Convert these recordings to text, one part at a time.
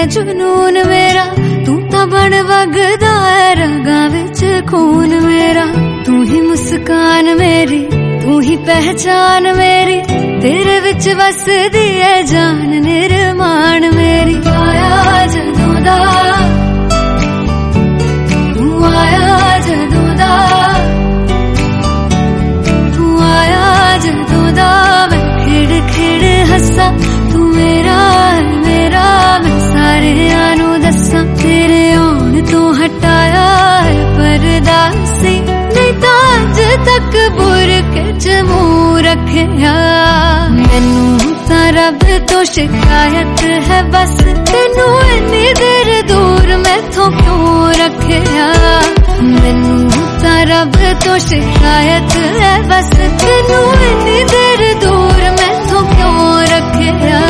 जुनून मेरा, तू तो बन वगदा है रगां विच खून मेरा। तू ही मुस्कान मेरी, तू ही पहचान मेरी, तेरे विच वसदी है जान निर्माण मेरी। आया जदों दा, तू आया जदों दा, तू आया जदों दा, मैं खिड़ खिड़ हसा। तू मेरा मेरा मैं सारियां नूं दस्सां, तेरे आउण तो हटाया है पर्दा सी, नहीं तां अज तक बुरके च मूंह रखिया। मैनू तां रब तो शिकायत है बस, तेनू इन्नी देर दूर मैथों क्यों रखिया। मैनू तां रब तो शिकायत है बस, तेनू इन्नी देर दूर मैथों क्यों रखिया।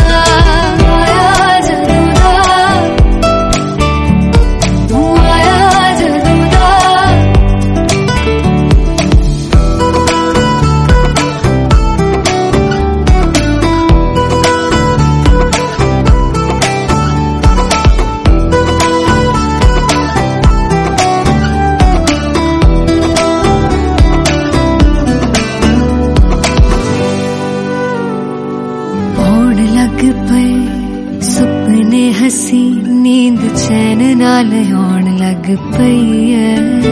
सुपने हसी नींद चैन नाल आउण लग पई है,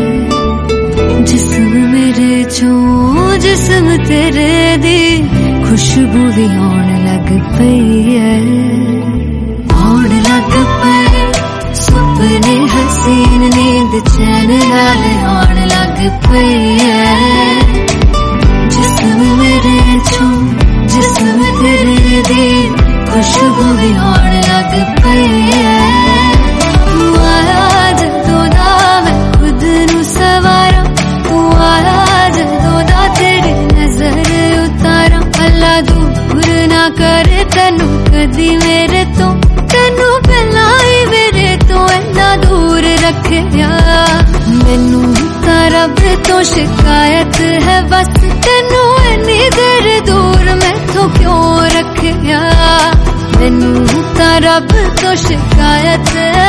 जिस्म मेरे चों जिस्म तेरे दी खुशबू भी आउण लग पई है। आउण लग पई सुपने हसीन नींद चैन नाल आउण लग पई है, जिस्म मेरे चों जिस्म तेरे दी खुशबू भी आउण लग पई है। तू आया जदों दा मैं खुद नू सवारा, तू आया जदों दा तेरी नजर उतारा। अल्लाह दूर ना करे तैनू कदी मेरे तो, तैनू पहला ही मेरे तो इन्ना दूर रखिया। मैनू तां रब तो शिकायत है बस, तैनू इन्नी देर दूर मैथों क्यों रखिया। मैनू तां रब तो शिकायत है